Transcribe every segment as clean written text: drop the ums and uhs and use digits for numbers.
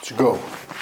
Let's go.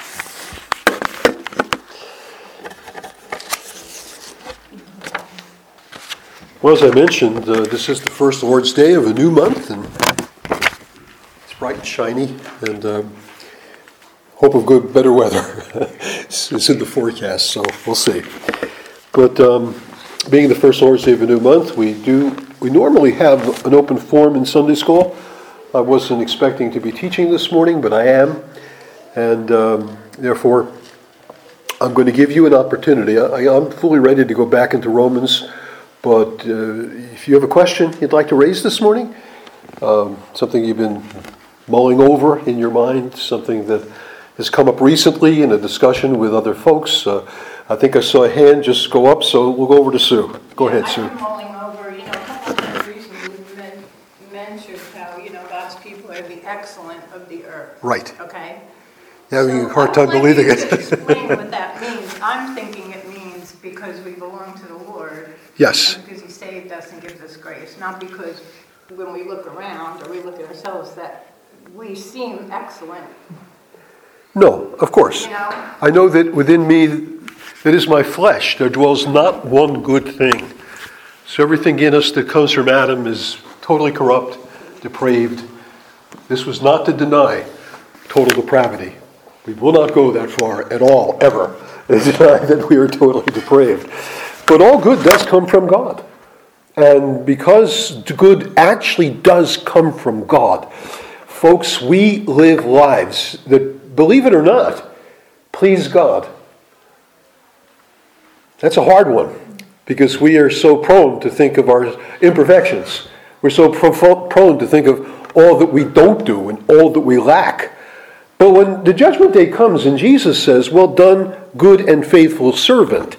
Well, as I mentioned, this is the first Lord's Day of a new month, and it's bright and shiny, and hope of better weather. It's in the forecast, so we'll see. But being the first Lord's Day of a new month, we normally have an open forum in Sunday school. I wasn't expecting to be teaching this morning, but I am. And therefore, I'm going to give you an opportunity. I'm fully ready to go back into Romans, but if you have a question you'd like to raise this morning, something you've been mulling over in your mind, something that has come up recently in a discussion with other folks, I think I saw a hand just go up, so we'll go over to Sue. Go ahead, Sue. I'm mulling over, a couple of recently we've mentioned how, God's people are the excellent of the earth. Right. Okay? Having a hard time believing it. Explain what that means. I'm thinking it means because we belong to the Lord. Yes. And because He saved us and gives us grace. Not because when we look around or we look at ourselves that we seem excellent. No, of course. I know that within me, that is my flesh, there dwells not one good thing. So everything in us that comes from Adam is totally corrupt, depraved. This was not to deny total depravity. We will not go that far at all, ever, and deny that we are totally depraved. But all good does come from God. And because good actually does come from God, folks, we live lives that, believe it or not, please God. That's a hard one, because we are so prone to think of our imperfections. We're so prone to think of all that we don't do and all that we lack. But when the judgment day comes and Jesus says, "Well done, good and faithful servant,"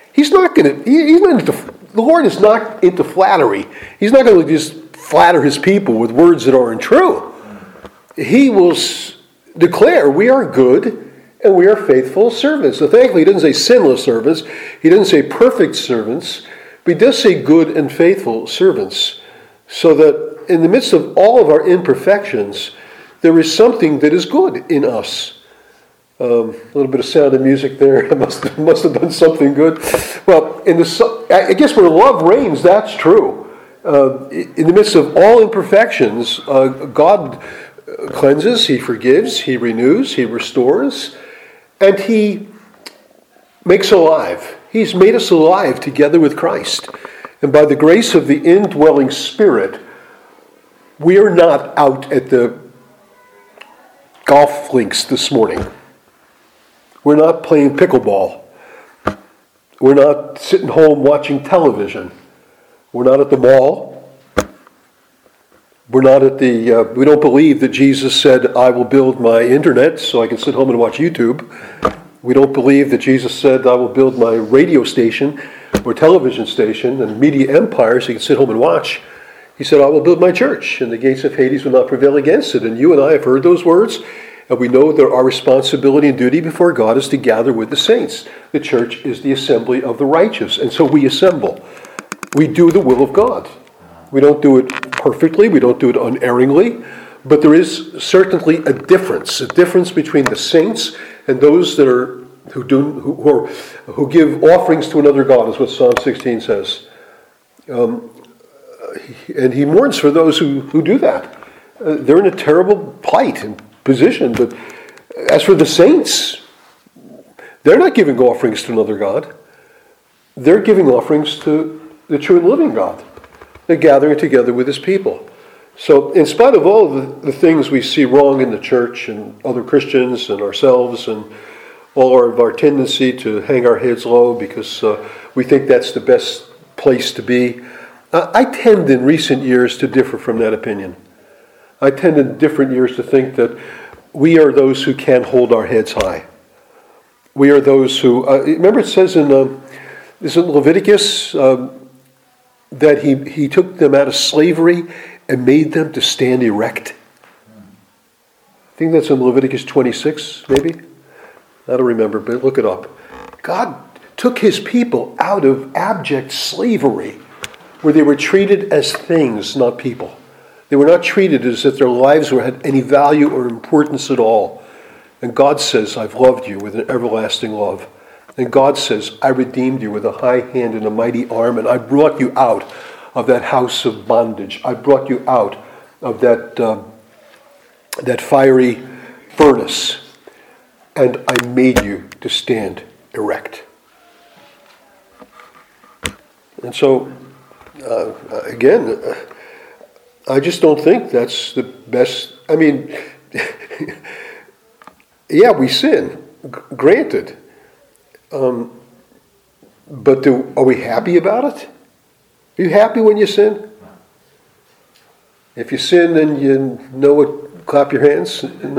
the Lord is not into flattery. He's not going to just flatter his people with words that aren't true. He will declare, we are good and we are faithful servants. So thankfully, he doesn't say sinless servants. He doesn't say perfect servants. But he does say good and faithful servants. So that in the midst of all of our imperfections, there is something that is good in us. A little bit of Sound of Music there. I must have done something good. Well, I guess where love reigns, that's true. In the midst of all imperfections, God cleanses, He forgives, He renews, He restores, and He makes alive. He's made us alive together with Christ. And by the grace of the indwelling Spirit, we are not out at the golf links this morning. We're not playing pickleball. We're not sitting home watching television. We're not at the mall. We're not at we don't believe that Jesus said, "I will build my internet so I can sit home and watch YouTube." We don't believe that Jesus said, "I will build my radio station or television station and media empire so you can sit home and watch." He said, "I will build my church, and the gates of Hades will not prevail against it." And you and I have heard those words, and we know that our responsibility and duty before God is to gather with the saints. The church is the assembly of the righteous, and so we assemble. We do the will of God. We don't do it perfectly, we don't do it unerringly, but there is certainly a difference between the saints and those that who give offerings to another god, is what Psalm 16 says. And he mourns for those who do that. They're in a terrible plight and position. But as for the saints, they're not giving offerings to another god. They're giving offerings to the true and living God. They're gathering together with His people. So in spite of all the things we see wrong in the church and other Christians and ourselves and all of our tendency to hang our heads low because we think that's the best place to be, I tend in recent years to differ from that opinion. I tend in different years to think that we are those who can hold our heads high. We are those who, remember it says in Leviticus that he took them out of slavery and made them to stand erect. I think that's in Leviticus 26, maybe. I don't remember, but look it up. God took His people out of abject slavery, where they were treated as things, not people. They were not treated as if their lives had any value or importance at all. And God says, I've loved you with an everlasting love. And God says, I redeemed you with a high hand and a mighty arm, and I brought you out of that house of bondage. I brought you out of that fiery furnace, and I made you to stand erect. And so, again, I just don't think that's the best. I mean, yeah, we sin, granted. But are we happy about it? Are you happy when you sin? If you sin and you know it, clap your hands.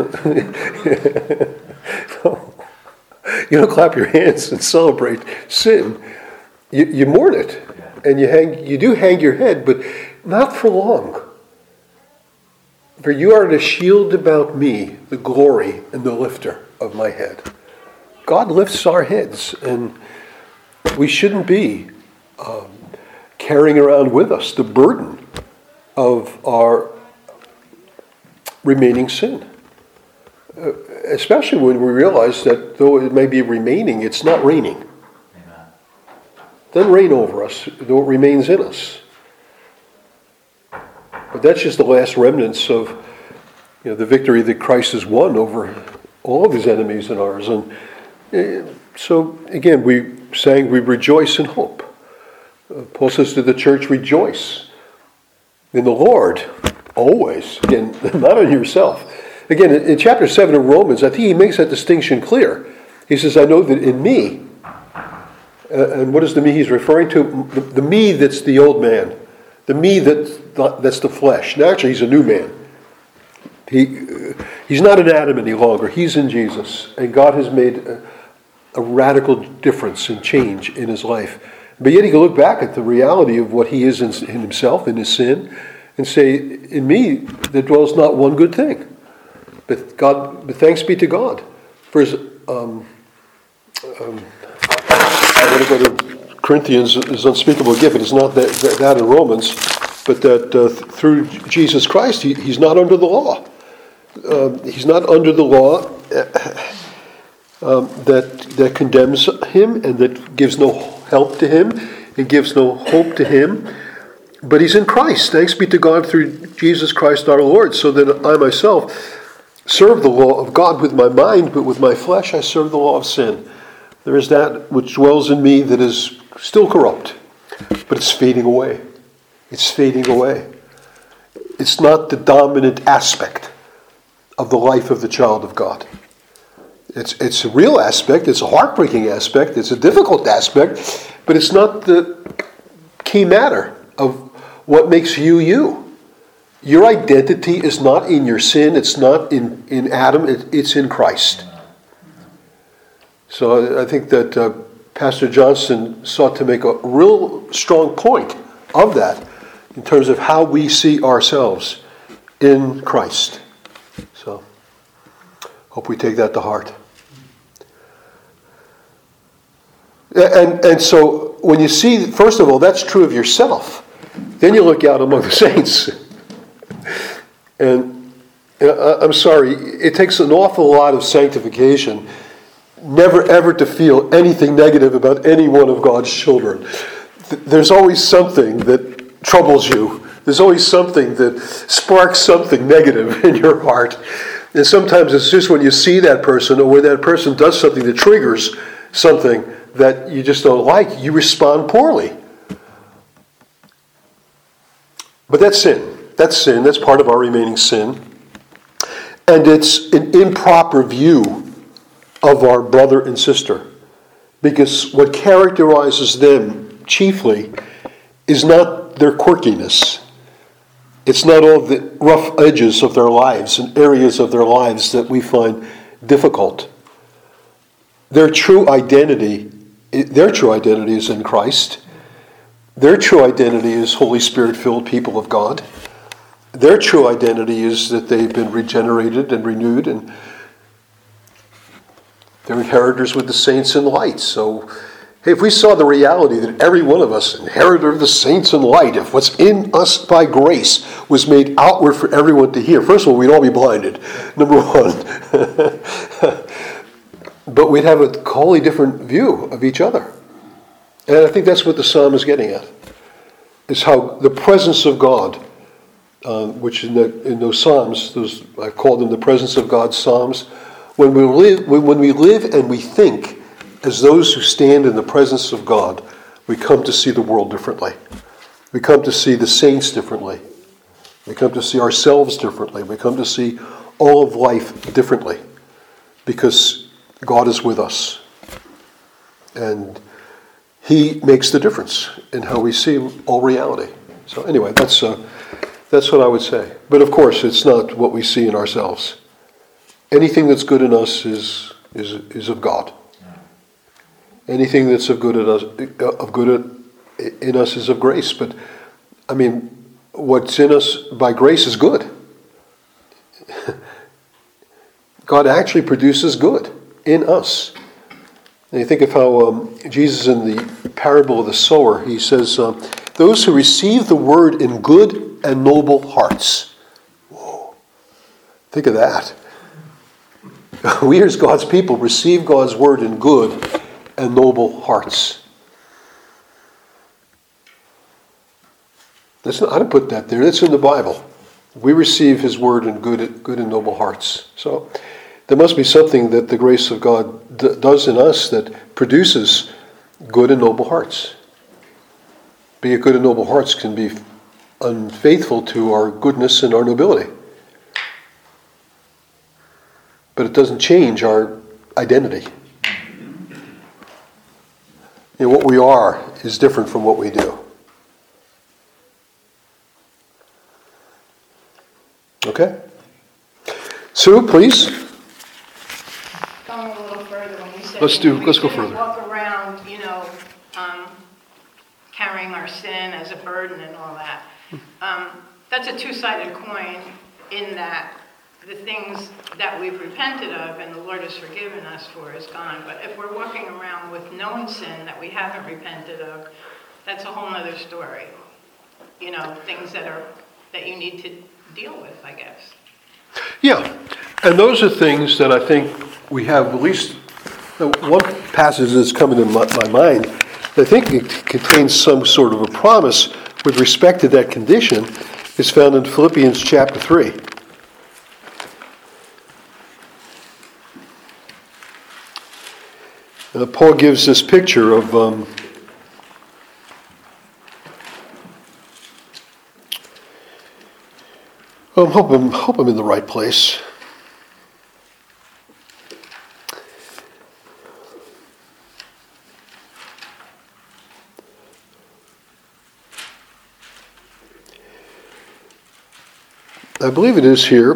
You don't clap your hands and celebrate sin. You mourn it, and you do hang your head, but not for long. For you are to shield about me the glory and the lifter of my head. God lifts our heads, and we shouldn't be carrying around with us the burden of our remaining sin. Especially when we realize that though it may be remaining, it's not reigning. Amen. It doesn't reign over us, though it remains in us. But that's just the last remnants of the victory that Christ has won over all of his enemies and ours. And so, again, we rejoice in hope. Paul says to the church, rejoice in the Lord always. Again, not in yourself. Again, in chapter 7 of Romans, I think he makes that distinction clear. He says, I know that in me, and what is the me he's referring to? The me that's the old man. The me that's the flesh. Now, actually, he's a new man. He's not in Adam any longer. He's in Jesus. And God has made a radical difference and change in his life. But yet he can look back at the reality of what he is in himself, in his sin, and say, in me, there dwells not one good thing. But thanks be to God for his. I'm going to go to Corinthians, his unspeakable gift. It's not that in Romans, but that through Jesus Christ, he's not under the law. He's not under the law that condemns him and that gives no help to him and gives no hope to him. But he's in Christ. Thanks be to God through Jesus Christ our Lord, so that I myself serve the law of God with my mind, but with my flesh I serve the law of sin. There is that which dwells in me that is still corrupt, but it's fading away. It's fading away. It's not the dominant aspect of the life of the child of God. It's a real aspect, it's a heartbreaking aspect, it's a difficult aspect, but it's not the key matter of what makes you you. Your identity is not in your sin, it's not in Adam, it's in Christ. So I think that Pastor Johnson sought to make a real strong point of that in terms of how we see ourselves in Christ. So hope we take that to heart. And so when you see, first of all, that's true of yourself. Then you look out among the saints. And I'm sorry, it takes an awful lot of sanctification never ever to feel anything negative about any one of God's children. There's always something that troubles you. There's always something that sparks something negative in your heart. And sometimes it's just when you see that person or when that person does something that triggers something that you just don't like, you respond poorly. But that's sin. That's sin. That's part of our remaining sin. And it's an improper view of our brother and sister. Because what characterizes them chiefly is not their quirkiness. It's not all the rough edges of their lives and areas of their lives that we find difficult. Their true identity is in Christ. Their true identity is Holy Spirit-filled people of God. Their true identity is that they've been regenerated and renewed, and they're inheritors with the saints in light. So, hey, if we saw the reality that every one of us inheritor of the saints in light, if what's in us by grace was made outward for everyone to hear. First of all, we'd all be blinded, number one. But we'd have a wholly different view of each other. And I think that's what the psalm is getting at. Is how the presence of God, which in those psalms, I call them the presence of God psalms, when we live and we think as those who stand in the presence of God, we come to see the world differently. We come to see the saints differently. We come to see ourselves differently. We come to see all of life differently because God is with us. And He makes the difference in how we see all reality. So anyway, that's what I would say. But of course, it's not what we see in ourselves. Anything that's good in us is of God. Anything that's of good in us is of grace. But I mean, what's in us by grace is good. God actually produces good in us. And you think of how Jesus in the parable of the sower, he says, those who receive the word in good and noble hearts. Whoa. Think of that. We as God's people receive God's word in good and noble hearts. I didn't put that there. That's in the Bible. We receive His word in good and noble hearts. So there must be something that the grace of God does in us that produces good and noble hearts. Being a good and noble hearts can be unfaithful to our goodness and our nobility. But it doesn't change our identity. What we are is different from what we do. Okay? Sue, please. Going a little further when you said Let's go further. Walk around, carrying our sin as a burden and all that. That's a two-sided coin in that the things that we've repented of and the Lord has forgiven us for is gone. But if we're walking around with known sin that we haven't repented of, that's a whole other story. Things that you need to deal with, I guess. Yeah, and those are things that I think we have at least one passage that's coming to my mind. I think it contains some sort of a promise with respect to that condition. It's found in Philippians chapter 3. Paul gives this picture of I hope I'm in the right place. I believe it is here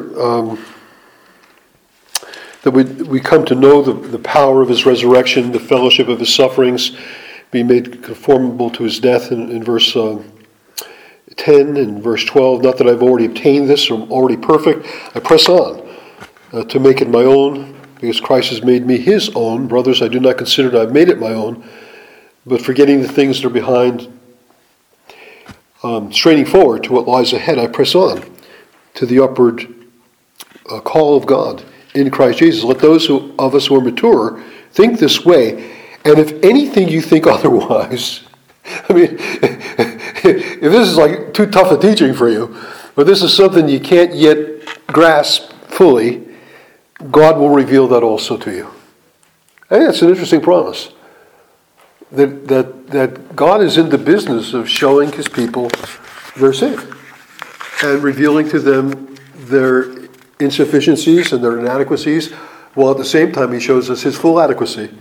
that we come to know the power of His resurrection, the fellowship of His sufferings, being made conformable to His death in verse 10 and verse 12. Not that I've already obtained this or am already perfect. I press on to make it my own, because Christ has made me His own. Brothers, I do not consider that I've made it my own, but forgetting the things that are behind, straining forward to what lies ahead, I press on to the upward call of God in Christ Jesus. Let those of us who are mature think this way, and if anything you think otherwise, I mean, if this is like too tough a teaching for you, but this is something you can't yet grasp fully, God will reveal that also to you. I think that's an interesting promise. That God is in the business of showing His people their sin and revealing to them their insufficiencies and their inadequacies, while at the same time He shows us His full adequacy.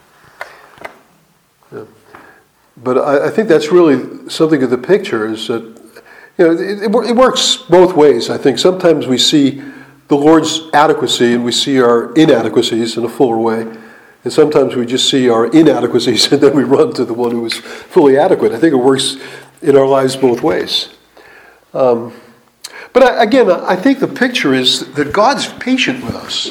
Yeah. But I think that's really something of the picture, is that it works both ways. I think sometimes we see the Lord's adequacy and we see our inadequacies in a fuller way. And sometimes we just see our inadequacies and then we run to the one who is fully adequate. I think it works in our lives both ways. But I think the picture is that God's patient with us.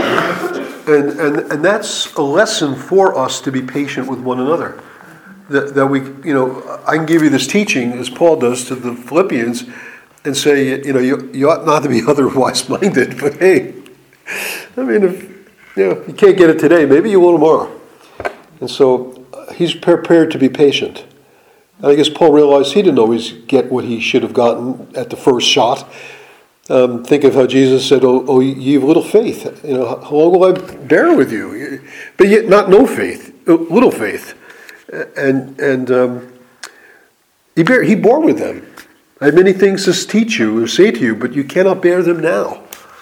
And that's a lesson for us to be patient with one another. That we, I can give you this teaching, as Paul does to the Philippians, and say, you ought not to be otherwise minded, but hey, I mean, if you can't get it today, maybe you will tomorrow. And so he's prepared to be patient. And I guess Paul realized he didn't always get what he should have gotten at the first shot. Think of how Jesus said, "Oh, ye of little faith. How long will I bear with you?" But yet, not no faith, little faith, and he bore with them. I have many things to teach you or say to you, but you cannot bear them now.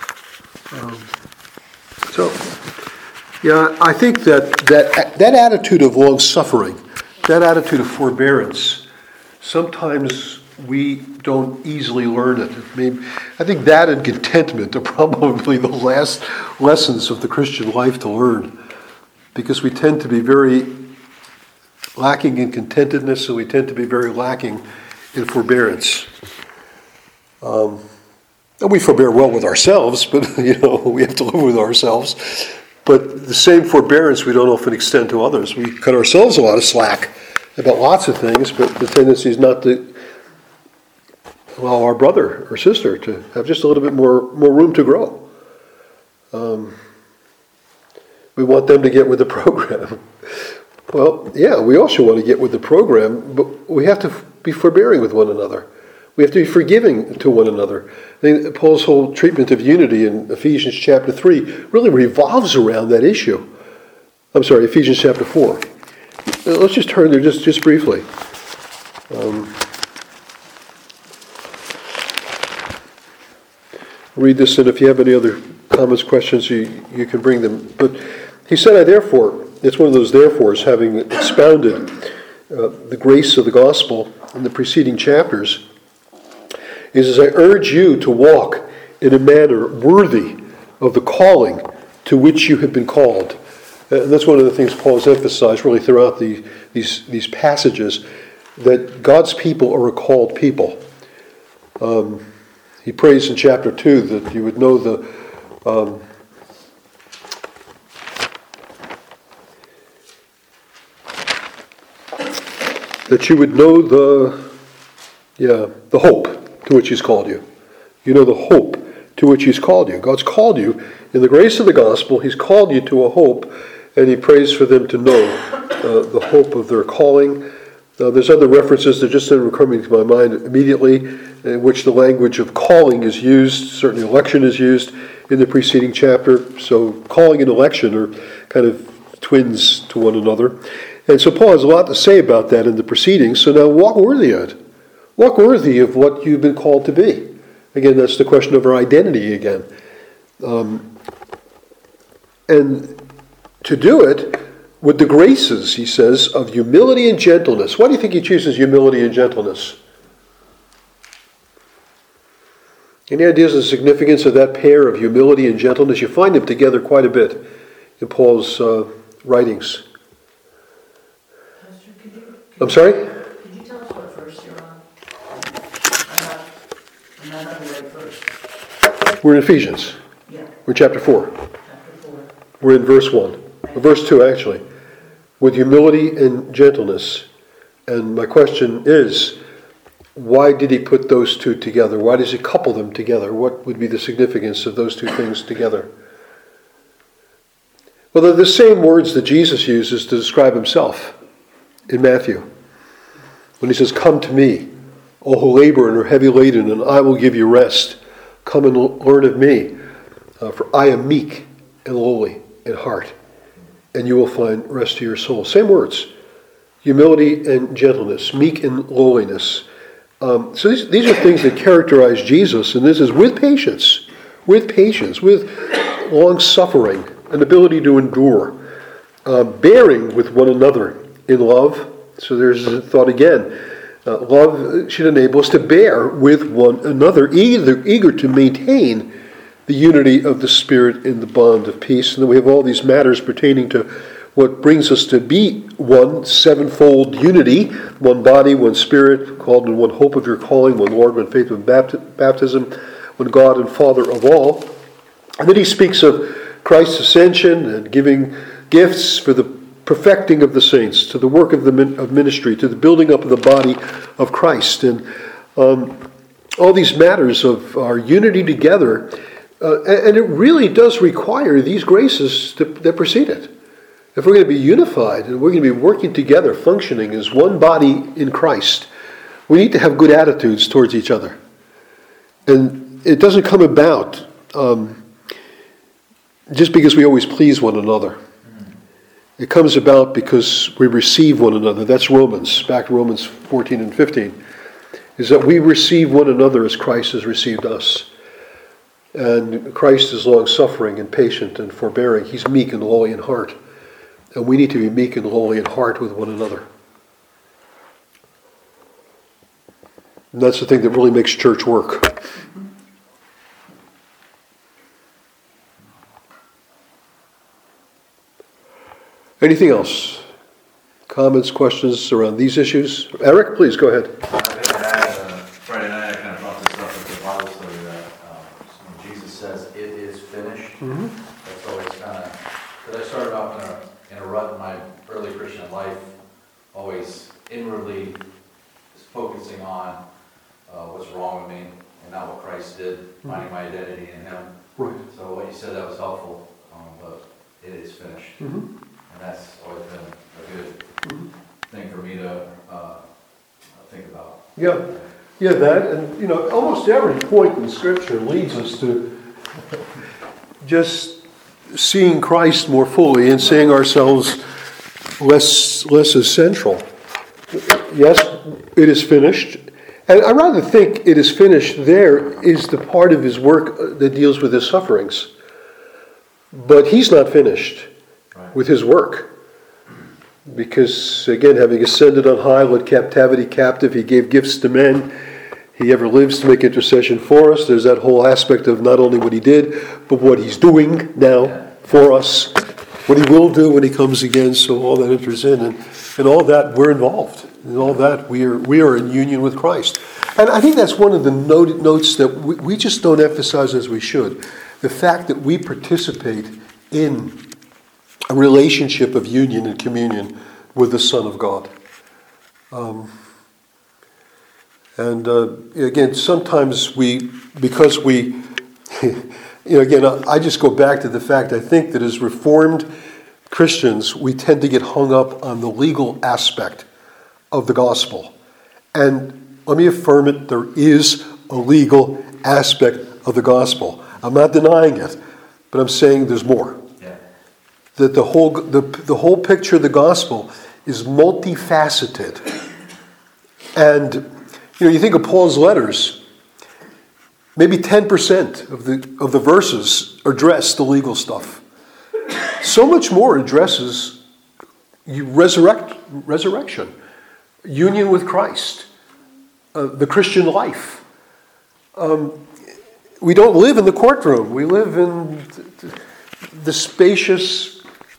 I think that attitude of long suffering, that attitude of forbearance, sometimes we don't easily learn it. I think that and contentment are probably the last lessons of the Christian life to learn, because we tend to be very lacking in contentedness, and we tend to be very lacking in forbearance. And we forbear well with ourselves, but we have to live with ourselves. But the same forbearance we don't often extend to others. We cut ourselves a lot of slack about lots of things, but the tendency is not to allow our brother or sister to have just a little bit more room to grow. We want them to get with the program. Well, yeah, we also want to get with the program, but we have to be forbearing with one another. We have to be forgiving to one another. I think Paul's whole treatment of unity in Ephesians chapter 3 really revolves around that issue. Ephesians chapter 4. Let's just turn there just briefly. Read this, and if you have any other comments, questions, you can bring them. But he said, I therefore, it's one of those therefores, having expounded the grace of the gospel in the preceding chapters, is as I urge you to walk in a manner worthy of the calling to which you have been called. And that's one of the things Paul has emphasized really throughout these passages, that God's people are a called people. He prays in chapter 2 that you would know the hope to which he's called you. You know the hope to which he's called you. God's called you in the grace of the gospel. He's called you to a hope, and he prays for them to know the hope of their calling. There's other references that just are coming to my mind immediately, in which the language of calling is used. Certainly election is used in the preceding chapter. So calling and election are kind of twins to one another. And so Paul has a lot to say about that in the proceedings. So now walk worthy of it. Walk worthy of what you've been called to be. Again, that's the question of our identity again. And to do it with the graces, he says, of humility and gentleness. Why do you think he chooses humility and gentleness? Any ideas of the significance of that pair of humility and gentleness? You find them together quite a bit in Paul's writings. I'm sorry? Could you tell us what verse you're on? I'm not on the right verse. We're in Ephesians. Yeah. We're in chapter 4. Chapter 4. We're in verse 1. Verse 2, actually. With humility and gentleness. And my question is, why did he put those two together? Why does he couple them together? What would be the significance of those two things together? Well, they're the same words that Jesus uses to describe himself in Matthew. When he says, come to me, all who labor and are heavy laden, and I will give you rest. Come and learn of me, for I am meek and lowly in heart, and you will find rest to your soul. Same words. Humility and gentleness, meek and lowliness. So these are things that characterize Jesus, and this is with patience, with long suffering, an ability to endure, bearing with one another in love. So there's a thought again. Love should enable us to bear with one another, eager to maintain the unity of the Spirit in the bond of peace. And then we have all these matters pertaining to what brings us to be one sevenfold unity, one body, one Spirit, called in one hope of your calling, one Lord, one faith, one baptism, one God and Father of all. And then he speaks of Christ's ascension and giving gifts for the perfecting of the saints, to the work of ministry, to the building up of the body of Christ. And all these matters of our unity together, and it really does require these graces that precede it. If we're going to be unified and we're going to be working together, functioning as one body in Christ, we need to have good attitudes towards each other. And it doesn't come about just because we always please one another. It comes about because we receive one another. That's Romans, back to Romans 14 and 15, is that we receive one another as Christ has received us. And Christ is long-suffering and patient and forbearing. He's meek and lowly in heart. And we need to be meek and lowly in heart with one another. And that's the thing that really makes church work. Anything else? Comments, questions around these issues? Eric, please go ahead. Friday night I kind of brought this up at the Bible study that when Jesus says, "It is finished," that's always kind of, because I started off in a rut in my early Christian life, always inwardly focusing on what's wrong with me and not what Christ did, finding my identity in Him. Right. So what you said, that was helpful, but it is finished. And that's always been a good thing for me to think about. Yeah, that, and almost every point in Scripture leads us to just seeing Christ more fully and seeing ourselves less as central. Yes, it is finished. And I rather think it is finished there is the part of his work that deals with his sufferings. But he's not finished with his work. Because, again, having ascended on high, led captivity captive, he gave gifts to men. He ever lives to make intercession for us. There's that whole aspect of not only what he did, but what he's doing now for us. What he will do when he comes again. So all that enters in. And all that, we're involved. In all that, we are in union with Christ. And I think that's one of the notes that we just don't emphasize as we should. The fact that we participate in a relationship of union and communion with the Son of God. Again, sometimes because we, again, I just go back to the fact I think that as Reformed Christians, we tend to get hung up on the legal aspect of the gospel. And let me affirm it, there is a legal aspect of the gospel. I'm not denying it, but I'm saying there's more. That the whole picture of the gospel is multifaceted. And you think of Paul's letters, maybe 10% of the verses address the legal stuff. So much more addresses resurrection, union with Christ, the Christian life. We don't live in the courtroom. We live in the spacious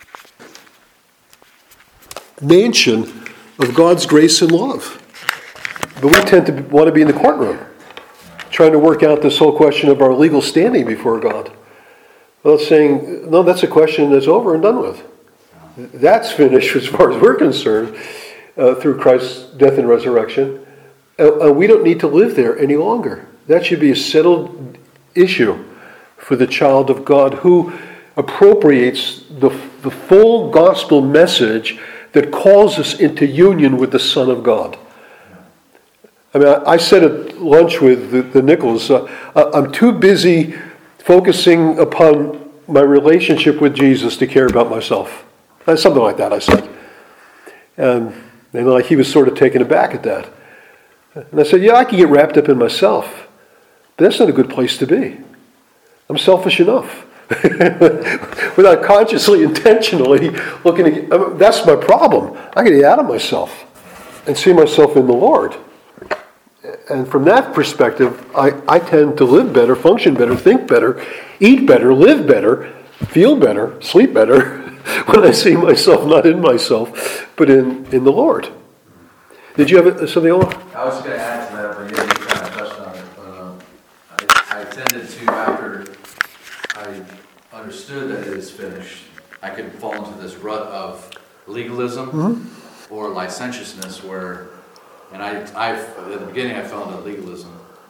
mansion of God's grace and love. But we tend to want to be in the courtroom, trying to work out this whole question of our legal standing before God. Well, it's saying, no, that's a question that's over and done with. That's finished as far as we're concerned through Christ's death and resurrection. We don't need to live there any longer. That should be a settled issue for the child of God who appropriates the full gospel message that calls us into union with the Son of God. I mean, I said at lunch with the Nichols, I'm too busy focusing upon my relationship with Jesus to care about myself. Something like that, I said. And he was sort of taken aback at that. And I said, yeah, I can get wrapped up in myself, but that's not a good place to be. I'm selfish enough. Without consciously, intentionally looking at, that's my problem. I got to get out of myself and see myself in the Lord. And from that perspective, I tend to live better, function better, think better, eat better, live better, feel better, sleep better when I see myself not in myself, but in the Lord. Did you have something else? I was going to add to that, but you kind of touched on it. I tended to, after I understood that it is finished, I could fall into this rut of legalism or licentiousness where, and I at the beginning I fell into legalism,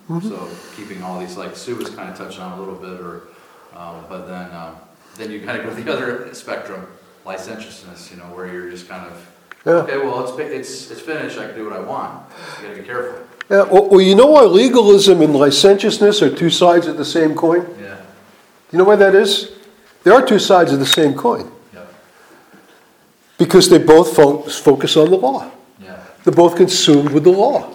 So keeping all these, like Sue was kind of touching on a little bit, but then you kind of go to the other spectrum, licentiousness, where you're just kind of, okay, well, it's finished, I can do what I want. You gotta be careful. Yeah, well, you know why legalism and licentiousness are two sides of the same coin? Yeah. You know why that is? There are two sides of the same coin. Yeah. Because they both focus on the law. Yeah. They're both consumed with the law.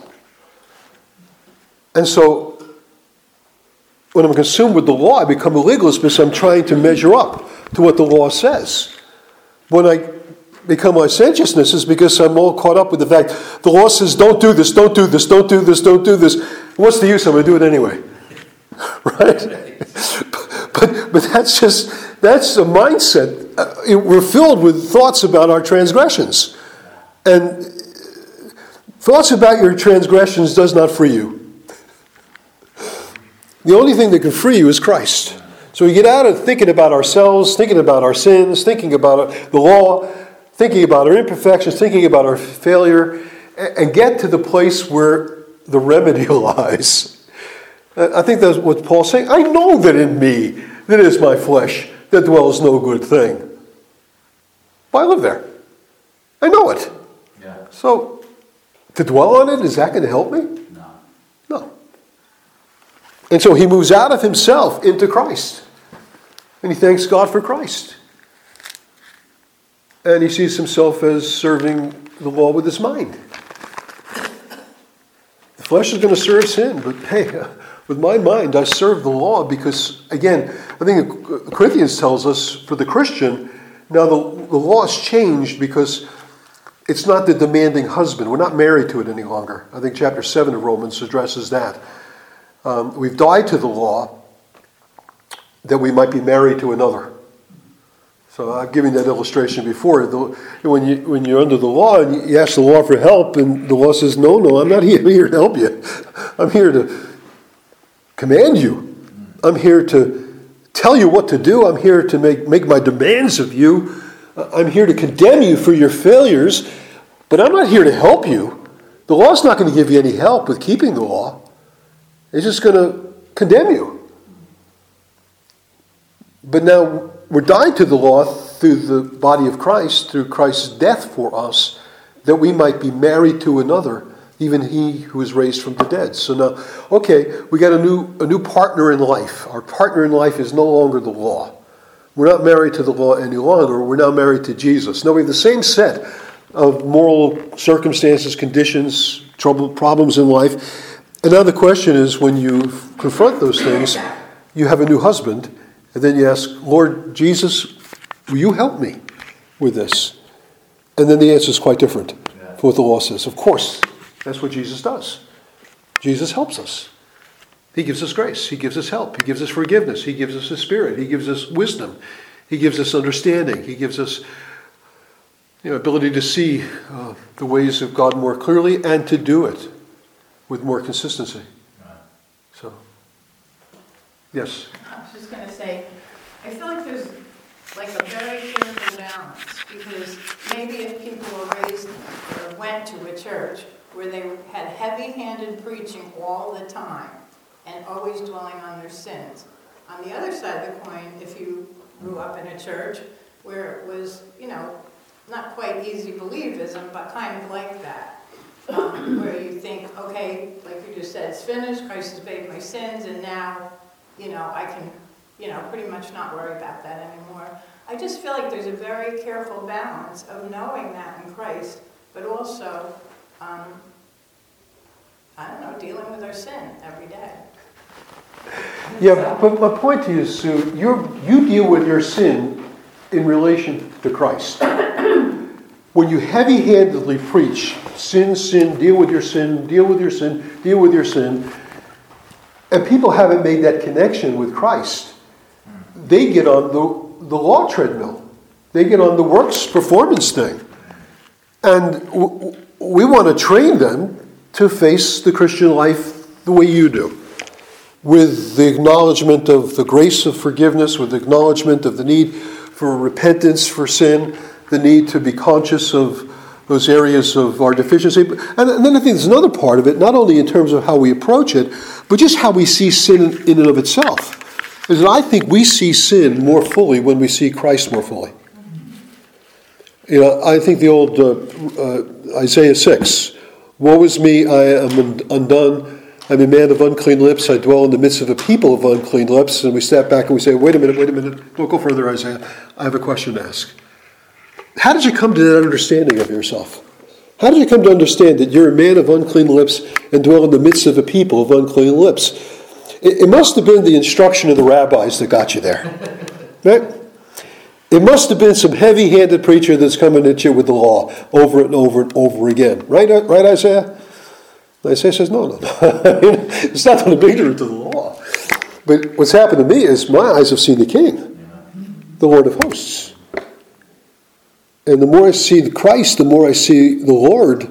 And so, when I'm consumed with the law, I become a legalist because I'm trying to measure up to what the law says. When I become licentiousness is because I'm all caught up with the fact the law says don't do this, don't do this, don't do this, don't do this. What's the use? I'm going to do it anyway. Right? But that's a mindset. We're filled with thoughts about our transgressions. And thoughts about your transgressions does not free you. The only thing that can free you is Christ. So we get out of thinking about ourselves, thinking about our sins, thinking about the law, thinking about our imperfections, thinking about our failure, and get to the place where the remedy lies. I think that's what Paul's saying. I know that in me, that is my flesh, that dwells no good thing. But I live there. I know it. Yeah. So, to dwell on it, is that going to help me? No. No. And so he moves out of himself into Christ. And he thanks God for Christ. And he sees himself as serving the law with his mind. The flesh is going to serve sin, but hey, with my mind I serve the law because, again, I think Corinthians tells us for the Christian, now the law has changed because it's not the demanding husband. We're not married to it any longer. I think chapter 7 of Romans addresses that. We've died to the law that we might be married to another. So I've given that illustration before. When you're under the law and you ask the law for help, and the law says, no, I'm not here to help you. I'm here to command you. I'm here to tell you what to do. I'm here to make my demands of you. I'm here to condemn you for your failures, but I'm not here to help you. The law's not going to give you any help with keeping the law. It's just going to condemn you. But now we're dying to the law through the body of Christ, through Christ's death for us, that we might be married to another, even he who is raised from the dead. So now, okay, we got a new partner in life. Our partner in life is no longer the law. We're not married to the law any longer. We're now married to Jesus. Now we have the same set of moral circumstances, conditions, problems in life. And now the question is, when you confront those things, you have a new husband, and then you ask, Lord Jesus, will you help me with this? And then the answer is quite different from what the law says. Of course, that's what Jesus does. Jesus helps us. He gives us grace. He gives us help. He gives us forgiveness. He gives us His Spirit. He gives us wisdom. He gives us understanding. He gives us ability to see the ways of God more clearly and to do it with more consistency. So, yes. I was just going to say, I feel like there's like a very careful balance, because maybe if people were raised or went to a church where they had heavy-handed preaching all the time and always dwelling on their sins. On the other side of the coin, if you grew up in a church where it was, not quite easy believism, but kind of like that, where you think, okay, like you just said, it's finished, Christ has paid my sins, and now, I can, pretty much not worry about that anymore. I just feel like there's a very careful balance of knowing that in Christ, but also, dealing with our sin every day. Yeah, but my point to you, Sue, you deal with your sin in relation to Christ. When you heavy-handedly preach, sin, deal with your sin, deal with your sin, deal with your sin, and people haven't made that connection with Christ, they get on the law treadmill. They get on the works performance thing. And we want to train them to face the Christian life the way you do, with the acknowledgement of the grace of forgiveness, with the acknowledgement of the need for repentance for sin, the need to be conscious of those areas of our deficiency. And then I think there's another part of it, not only in terms of how we approach it, but just how we see sin in and of itself. Is that I think we see sin more fully when we see Christ more fully. You know, I think the old Isaiah 6, woe is me, I am undone. I'm a man of unclean lips. I dwell in the midst of a people of unclean lips. And we step back and we say, wait a minute. Don't go further, Isaiah. I have a question to ask. How did you come to that understanding of yourself? How did you come to understand that you're a man of unclean lips and dwell in the midst of a people of unclean lips? It must have been the instruction of the rabbis that got you there. Right? It must have been some heavy-handed preacher that's coming at you with the law over and over and over again. Right, Isaiah? Isaiah says, no. It's not that I'm ignorant to the law. But what's happened to me is my eyes have seen the King, the Lord of hosts. And the more I see Christ, the more I see the Lord.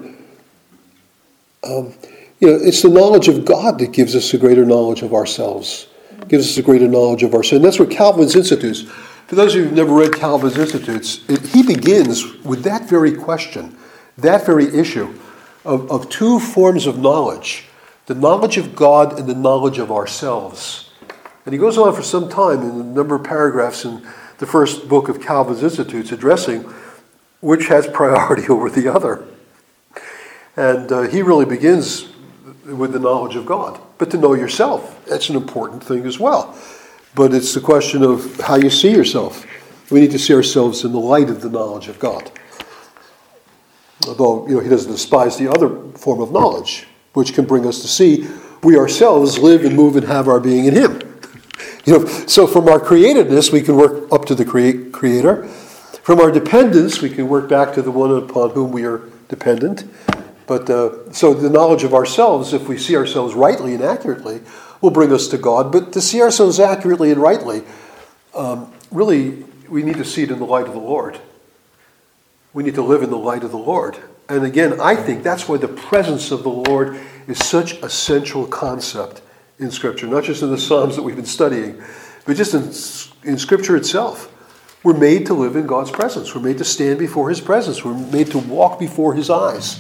It's the knowledge of God that gives us a greater knowledge of ourselves, gives us a greater knowledge of our sin. That's what Calvin's Institutes. For those of you who've never read Calvin's Institutes, he begins with that very question, that very issue of two forms of knowledge, the knowledge of God and the knowledge of ourselves. And he goes on for some time in a number of paragraphs in the first book of Calvin's Institutes addressing which has priority over the other. And he really begins with the knowledge of God. But to know yourself, that's an important thing as well. But it's the question of how you see yourself. We need to see ourselves in the light of the knowledge of God. Although, he doesn't despise the other form of knowledge, which can bring us to see we ourselves live and move and have our being in Him. So from our createdness, we can work up to the Creator. From our dependence, we can work back to the one upon whom we are dependent. But so the knowledge of ourselves, if we see ourselves rightly and accurately, will bring us to God. But to see ourselves accurately and rightly, really, we need to see it in the light of the Lord. We need to live in the light of the Lord. And again, I think that's why the presence of the Lord is such a central concept in Scripture. Not just in the Psalms that we've been studying, but just in Scripture itself. We're made to live in God's presence. We're made to stand before His presence. We're made to walk before His eyes.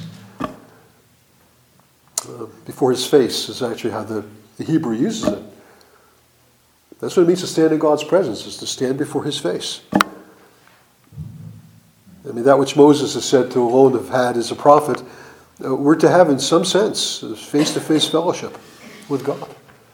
Before His face is actually how the Hebrew uses it. That's what it means to stand in God's presence, is to stand before His face. I mean, that which Moses is said to alone have had as a prophet, we're to have in some sense face-to-face fellowship with God.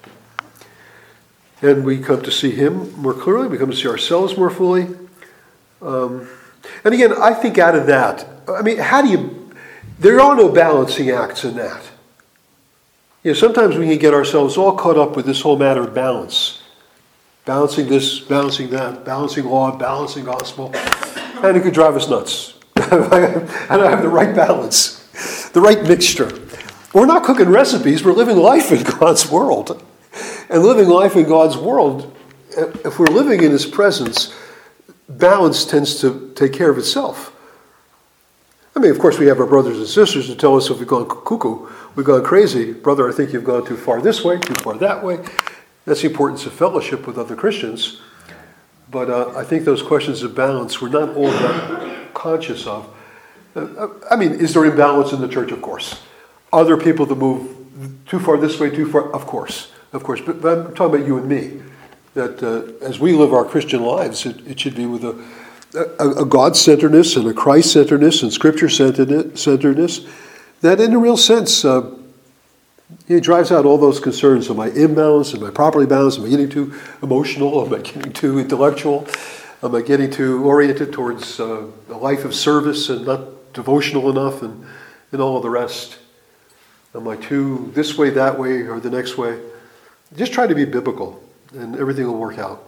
And we come to see Him more clearly. We come to see ourselves more fully. And again, I think out of that, there are no balancing acts in that. Sometimes we can get ourselves all caught up with this whole matter of balance. Balancing this, balancing that, balancing law, balancing gospel. And it could drive us nuts. And I have the right balance, the right mixture. We're not cooking recipes, we're living life in God's world. And living life in God's world, if we're living in His presence, balance tends to take care of itself. Of course, we have our brothers and sisters who tell us if we've gone cuckoo, we've gone crazy. Brother, I think you've gone too far this way, too far that way. That's the importance of fellowship with other Christians. But I think those questions of balance we're not all that conscious of. Is there imbalance in the church? Of course. Are there people that move too far this way, too far? Of course. But I'm talking about you and me. That as we live our Christian lives, it should be with a God-centeredness and a Christ-centeredness and Scripture-centeredness that in a real sense it drives out all those concerns of my imbalance, am I properly balanced, am I getting too emotional, am I getting too intellectual, am I getting too oriented towards a life of service and not devotional enough and all of the rest. Am I too this way, that way, or the next way? Just try to be biblical and everything will work out.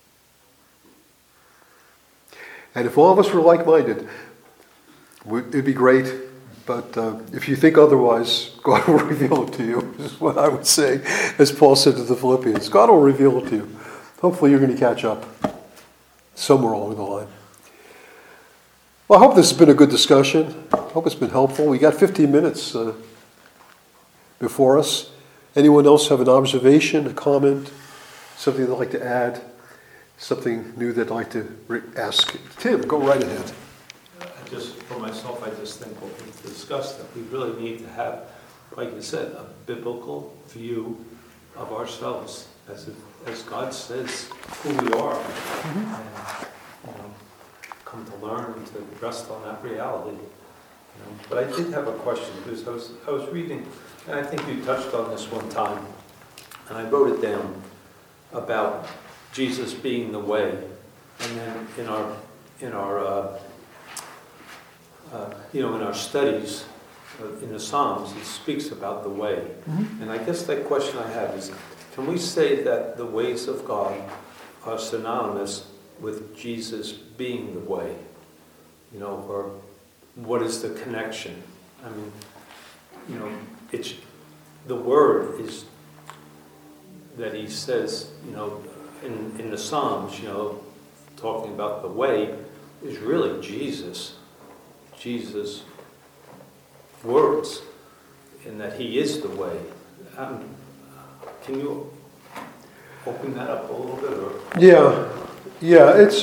And if all of us were like-minded, it'd be great. But if you think otherwise, God will reveal it to you, is what I would say, as Paul said to the Philippians. God will reveal it to you. Hopefully you're going to catch up somewhere along the line. Well, I hope this has been a good discussion. I hope it's been helpful. We got 15 minutes before us. Anyone else have an observation, a comment, something they'd like to add, something new they'd like to ask? Tim, go right ahead. Just for myself, I just think what we've discussed, that we really need to have, like you said, a biblical view of ourselves as God says who we are. And, come to learn to rest on that reality. But I did have a question, because I was reading, and I think you touched on this one time, and I wrote it down about Jesus being the way. And then in our studies in the Psalms, it speaks about the way. Mm-hmm. And I guess that question I have is, can we say that the ways of God are synonymous with Jesus being the way? Or what is the connection? I mean, it's the word is that he says, in the Psalms, talking about the way, is really Jesus' words, in that he is the way. Can you open that up a little bit? Or? Yeah, it's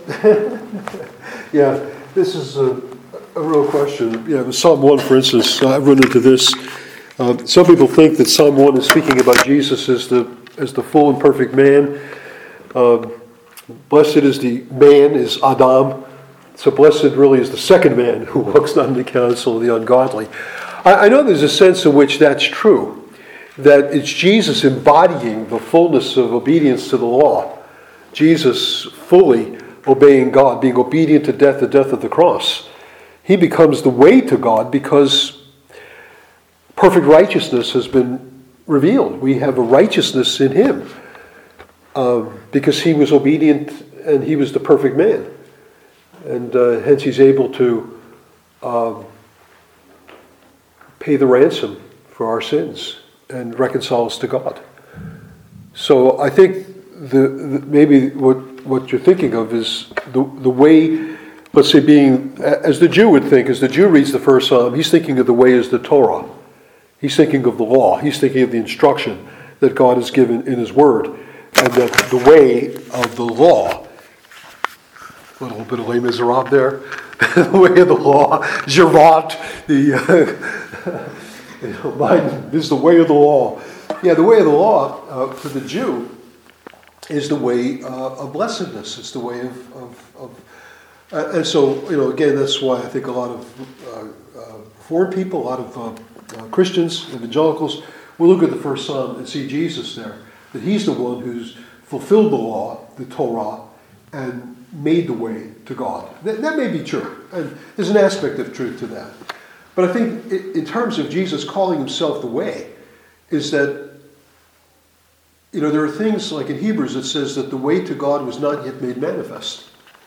yeah. This is a real question. Yeah, Psalm 1, for instance, I've run into this. Some people think that Psalm 1 is speaking about Jesus as the full and perfect man. Blessed is the man, is Adam. So blessed really is the second man who walks not in the counsel of the ungodly. I know there's a sense in which that's true, that it's Jesus embodying the fullness of obedience to the law. Jesus fully obeying God, being obedient to death, the death of the cross. He becomes the way to God because perfect righteousness has been revealed. We have a righteousness in him because he was obedient and he was the perfect man. And hence he's able to pay the ransom for our sins and reconcile us to God. So I think maybe what you're thinking of is the way, let's say, being, as the Jew would think, as the Jew reads the first Psalm, he's thinking of the way as the Torah. He's thinking of the law. He's thinking of the instruction that God has given in his word. And that the way of the law, a little bit of Les Miserables there, the way of the law, Gerard, mine is the way of the law. Yeah, the way of the law for the Jew is the way of blessedness. It's the way of and so, again, that's why I think a lot of Reformed people, a lot of Christians, evangelicals, will look at the first Psalm and see Jesus there. That he's the one who's fulfilled the law, the Torah, and made the way to God. That may be true. And there's an aspect of truth to that. But I think in terms of Jesus calling himself the way, is that, there are things like in Hebrews it says that the way to God was not yet made manifest.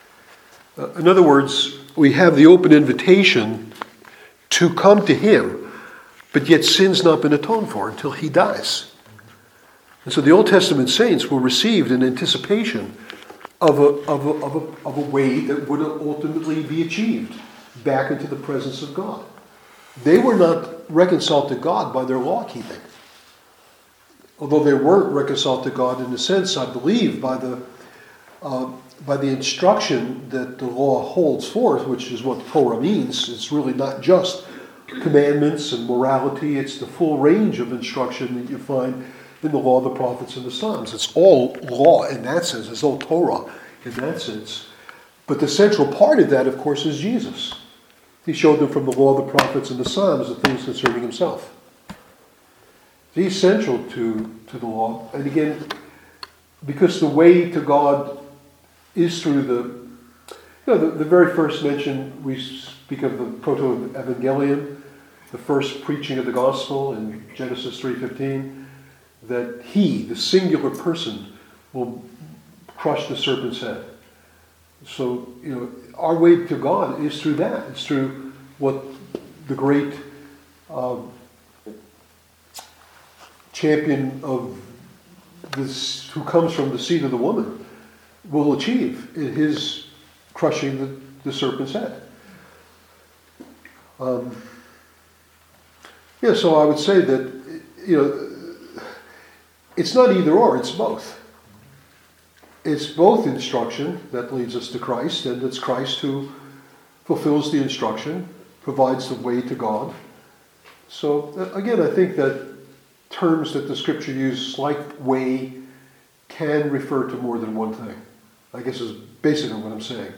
In other words, we have the open invitation to come to him, but yet sin's not been atoned for until he dies. And so the Old Testament saints were received in anticipation of a way that would ultimately be achieved back into the presence of God. They were not reconciled to God by their law keeping. Although they weren't reconciled to God in a sense, I believe, by the instruction that the law holds forth, which is what Torah means. It's really not just commandments and morality. It's the full range of instruction that you find in the law, the prophets, and the Psalms. It's all law in that sense. It's all Torah in that sense. But the central part of that, of course, is Jesus. He showed them from the law, the prophets, and the Psalms the things concerning himself. He's central to the law. And again, because the way to God is through the very first mention, we speak of the proto-evangelium, the first preaching of the gospel in Genesis 3:15, that he, the singular person, will crush the serpent's head. So, our way to God is through that. It's through what the great champion of this, who comes from the seed of the woman, will achieve in his crushing the serpent's head. So I would say that, it's not either or, it's both. It's both instruction that leads us to Christ, and it's Christ who fulfills the instruction, provides the way to God. So again, I think that terms that the Scripture uses, like way, can refer to more than one thing. I guess is basically what I'm saying.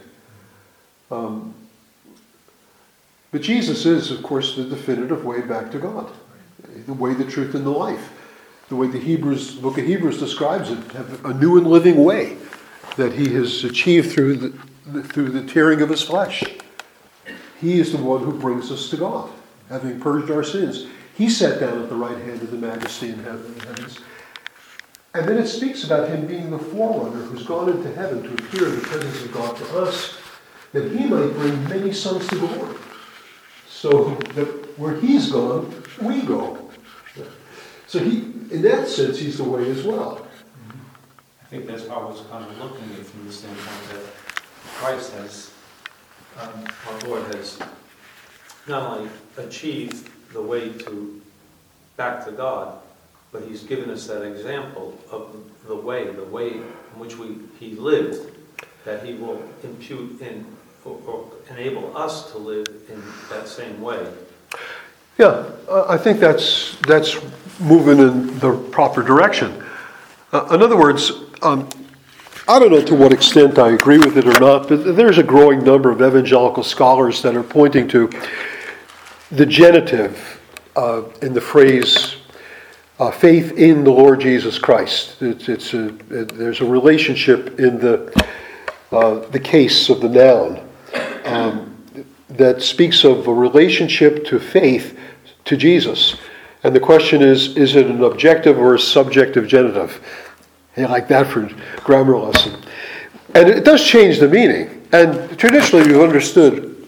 But Jesus is, of course, the definitive way back to God. The way, the truth, and the life. The way the book of Hebrews describes it, have a new and living way that he has achieved through the tearing of his flesh. He is the one who brings us to God, having purged our sins. He sat down at the right hand of the Majesty in heavens. And then it speaks about him being the forerunner who's gone into heaven to appear in the presence of God to us, that he might bring many sons to glory. So that where he's gone, we go. So in that sense, he's the way as well. I think that's how I was kind of looking at it from the standpoint that Christ has, our Lord has not only achieved the way back to God, but he's given us that example of the way in which he lived, that he will impute in or enable us to live in that same way. Yeah, I think that's moving in the proper direction. In other words, I don't know to what extent I agree with it or not, but there's a growing number of evangelical scholars that are pointing to the genitive in the phrase faith in the Lord Jesus Christ. There's a relationship in the case of the noun that speaks of a relationship to faith to Jesus. And the question is it an objective or a subjective genitive? Hey, like that for grammar lesson. And it does change the meaning. And traditionally we've understood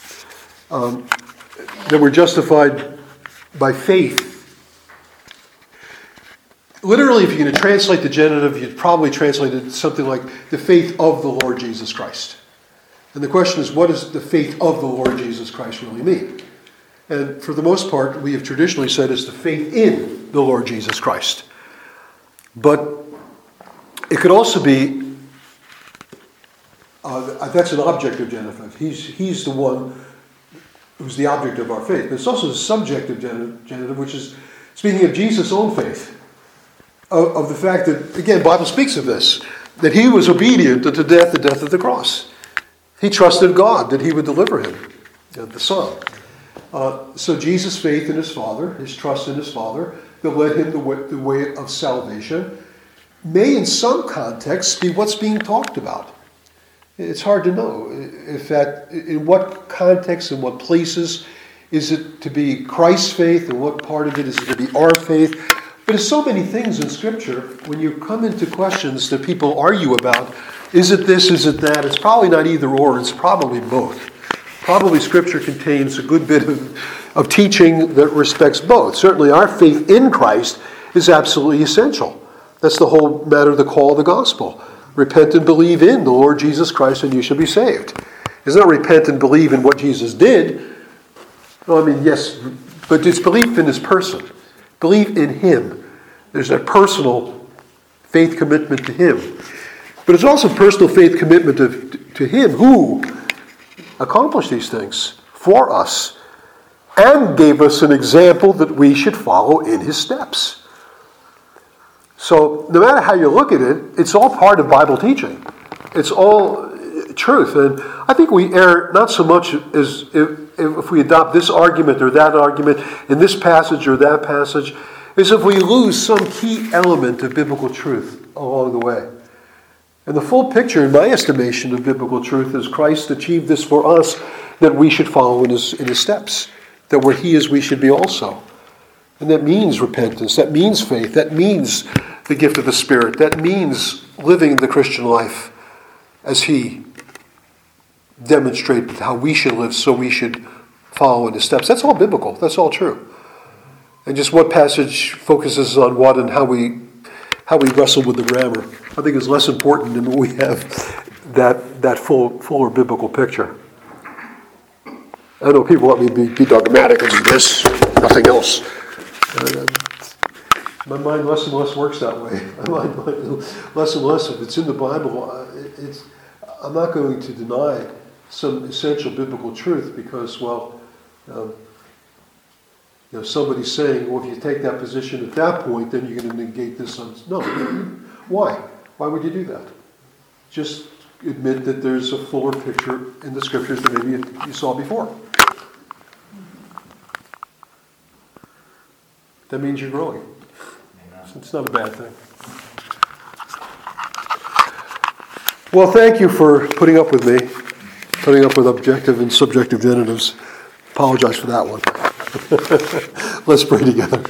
that we're justified by faith. Literally, if you're going to translate the genitive, you'd probably translate it something like the faith of the Lord Jesus Christ. And the question is, what does the faith of the Lord Jesus Christ really mean? And for the most part, we have traditionally said it's the faith in the Lord Jesus Christ. But it could also be, that's an objective genitive. He's the one who's the object of our faith. But it's also a subjective genitive, which is speaking of Jesus' own faith. Of the fact that, again, the Bible speaks of this, that he was obedient unto death, the death of the cross. He trusted God that he would deliver him, the Son. So Jesus' faith in his Father, his trust in his Father, that led him the way of salvation, may in some contexts be what's being talked about. It's hard to know in what context, in what places is it to be Christ's faith, and what part of it is it to be our faith. But there's so many things in Scripture, when you come into questions that people argue about, is it this, is it that? It's probably not either or, it's probably both. Probably Scripture contains a good bit of teaching that respects both. Certainly our faith in Christ is absolutely essential. That's the whole matter of the call of the gospel. Repent and believe in the Lord Jesus Christ and you shall be saved. It's not repent and believe in what Jesus did. No, I mean, yes, but it's belief in his person. Believe in him. There's a personal faith commitment to him. But it's also personal faith commitment to him who accomplished these things for us and gave us an example that we should follow in his steps. So no matter how you look at it, it's all part of Bible teaching. It's all truth. And I think we err not so much as if we adopt this argument or that argument in this passage or that passage, is if we lose some key element of biblical truth along the way. And the full picture, in my estimation, of biblical truth is Christ achieved this for us, that we should follow in his steps. That where he is, we should be also. And that means repentance. That means faith. That means the gift of the Spirit. That means living the Christian life as he demonstrated how we should live, so we should follow in his steps. That's all biblical. That's all true. And just what passage focuses on what and how we wrestle with the grammar, I think is less important than we have that fuller biblical picture. I know people let me be dogmatic and this, nothing else. My mind less and less works that way. My mind less and less, if it's in the Bible, I'm not going to deny some essential biblical truth because, somebody's saying, well, if you take that position at that point, then you're going to negate this. No. Why? Why would you do that? Just admit that there's a fuller picture in the scriptures than maybe you saw before. That means you're growing. It's not a bad thing. Well, thank you for putting up with me, putting up with objective and subjective genitives. Apologize for that one. Let's pray together.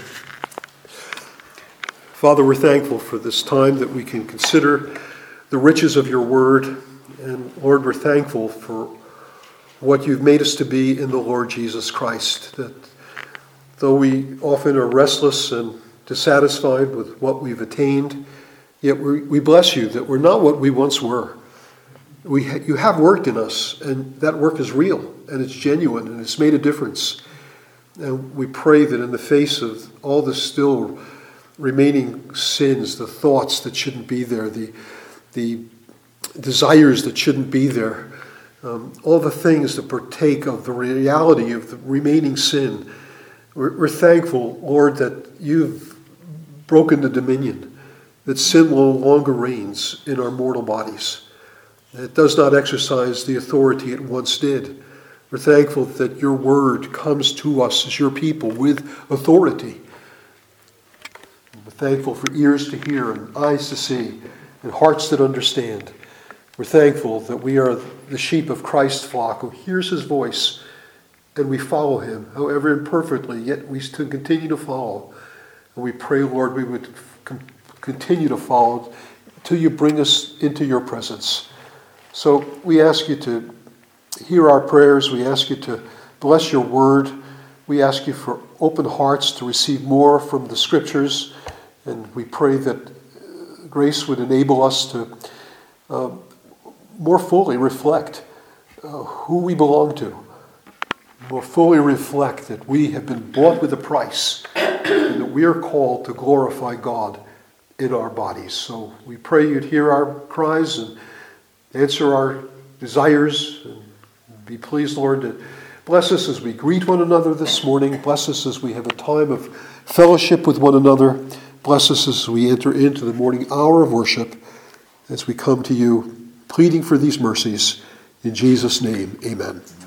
Father, we're thankful for this time that we can consider the riches of your word. And Lord, we're thankful for what you've made us to be in the Lord Jesus Christ. That though we often are restless and dissatisfied with what we've attained, yet we bless you that we're not what we once were. You have worked in us, and that work is real, and it's genuine, and it's made a difference. And we pray that in the face of all the still remaining sins, the thoughts that shouldn't be there, the desires that shouldn't be there, all the things that partake of the reality of the remaining sin, we're thankful, Lord, that you've broken the dominion, that sin no longer reigns in our mortal bodies. It does not exercise the authority it once did. We're thankful that your word comes to us as your people with authority. We're thankful for ears to hear and eyes to see and hearts that understand. We're thankful that we are the sheep of Christ's flock who hears his voice and we follow him, however imperfectly, yet we still continue to follow. And we pray, Lord, we would continue to follow until you bring us into your presence. So we ask you to hear our prayers. We ask you to bless your word. We ask you for open hearts to receive more from the scriptures. And we pray that grace would enable us to more fully reflect who we belong to. More fully reflect that we have been bought with a price and that we are called to glorify God in our bodies. So we pray you'd hear our cries and answer our desires. And be pleased, Lord, to bless us as we greet one another this morning. Bless us as we have a time of fellowship with one another. Bless us as we enter into the morning hour of worship, as we come to you, pleading for these mercies. In Jesus' name, amen.